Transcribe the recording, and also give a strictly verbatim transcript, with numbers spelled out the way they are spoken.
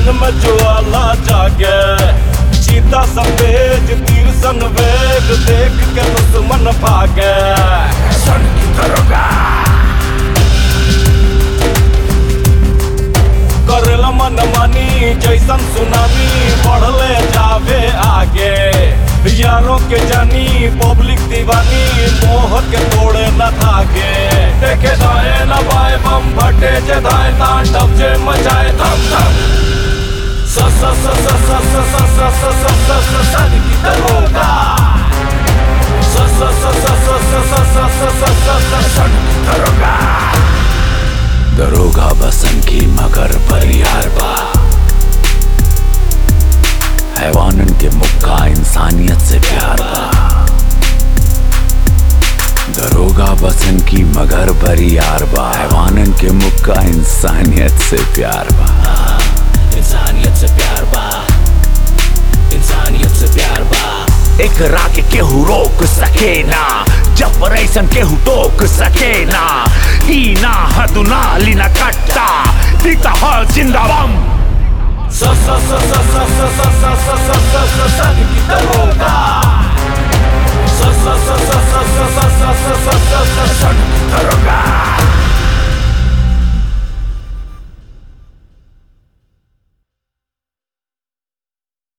मन में ज्वाला जागे, चीता सफेद तीर सन वेग, देख के दुश्मन भागे। सुन दरोगा, करल मन मानी जैसन सुनामी, बढ़ले जावे आगे। यारों के जानी पब्लिक दीवानी, मोह के तोड़े न धागे। देखे दाएं न बाएं बम फटे जे दाएं, तांडव जे मचाए धम धम। स स स स स स स स स स स स सन की दरोगा, स स स स स स स स स स स स सन की दरोगा। दरोगा बसन की मगर परियार बा, हैवानन के मुक्का इंसानियत से प्यार बा। दरोगा बसन की मगर परियार बा, हैवानन के मुक्का इंसानियत से प्यार बा। इंसानियत से प्यार बा, इंसानियत से प्यार बा। एकरा के केहू रोक सके ना, जब रैसन केहू टोक सके ना। ई ना हदु ना लीना कट्टा, टीका हल जिंदा बम। स स स स स स स